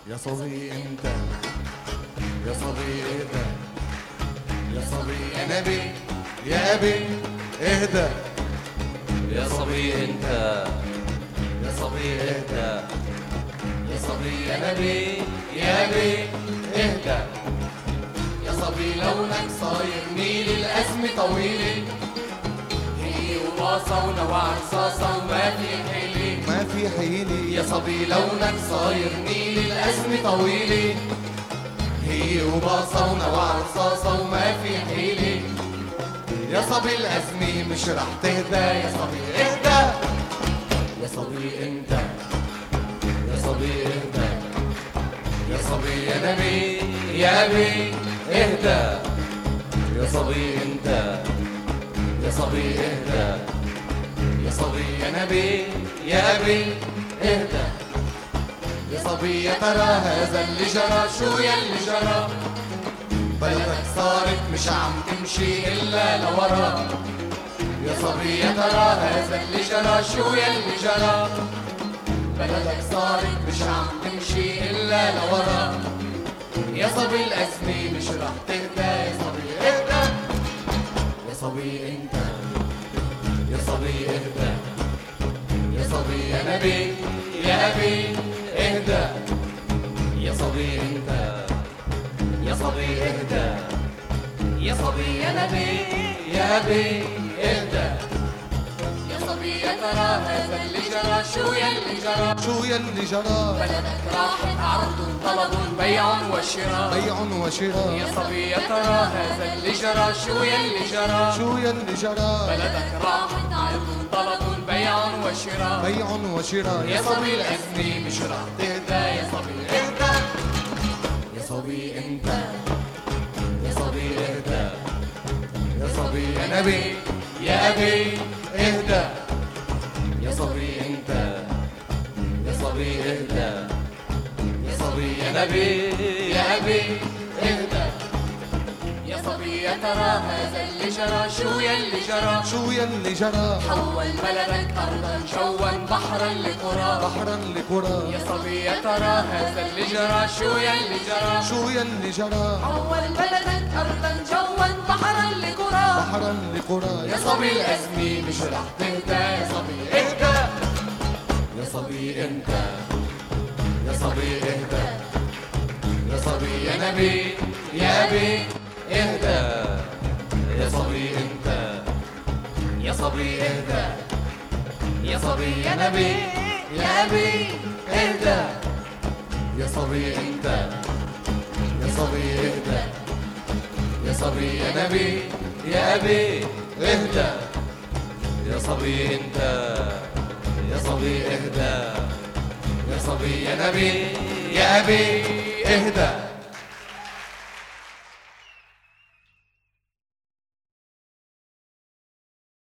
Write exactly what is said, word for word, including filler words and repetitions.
يا صبي انت، يا صبي اهدى، يا صبي يا نبي يا ابي اهدى، يا صبي انت، يا صبي اهدى، يا صبي يا نبي يا ابي اهدى. يا صبي لونك صاير ميل الأزمة طويلة، هي وراثة ونوع رصاصة وما في حيلة، ما في حيلة. يا صبي لونك صاير ميل الأزمة طويلة، هي وباصة ونوع رصاصة وما في حيلة. يا صبي الأزمة مش رح تهدى، يا صبي اهدى، يا صبي انت، يا صبي اهدى، يا صبي يا نبي يا ابي اهدى. يا صبي انت، يا صبي اهدى، يا صبي يا نبي يا ابي اهدى. يا صبي يا ترى هذا اللي جرى شو يلي جرى؟ بلدك صارت مش عم تمشي إلا لورا. يا صبي يا ترى هذا اللي جرى شو يلي جرى؟ بلدك صارت مش عم تمشي إلا لورا. يا صبي الأزمة مش رح تهدى، يا صبي اهدى، يا صبي انت، يا صبي اهدى، يا صبي يا نبي يا ابي اهدى. يا صبي انت، يا صبي اهدى، يا صبي يا نبي يا ابي اهدى. يا صبي يا ترى هذا اللي جرى شو يلي جرى؟ شو يلي جرى؟ بلدك راحت عرض طلب بيع وشراء، بيع وشراء. يا صبي يا ترى هذا اللي جرى شو يلي جرى؟ شو يلي جرى؟ بلدك راحت عرض طلب بيع وشراء، بيع وشراء. يا صبي الأزمة مش رح تهدى، يا صبي اهدى، يا صبي انت، يا صبي اهدى، يا صبي يا نبي يا ابي اهدى. يا صبي انت، يا صبي اهدى، يا صبي يا نبي يا ابي اهدى. يا صبي يا ترى هذا اللي جرى شو يلي جرى؟ شو يلي جرى؟ حول بلدك أرضا جوا بحرا لقرى، بحرا لقرى. يا صبي يا ترى هذا اللي جرى شو يلي جرى؟ شو يلي جرى؟ حول بلدك أرضا جوا بحرا لقرى، بحرا لقرى. يا صبي الأزمة مش رح تهدى، يا صبي اهدى، يا صبي انت، يا صبي اهدى، يا صبي يا نبي يا ابي اهدى. يا صبي انت، يا صبي اهدى، يا صبي يا نبي يا ابي اهدى. يا صبي انت، يا صبي اهدى، يا صبي يا نبي يا ابي اهدى. يا صبي انت، يا صبي اهدى، يا صبي يا نبي يا ابي اهدى.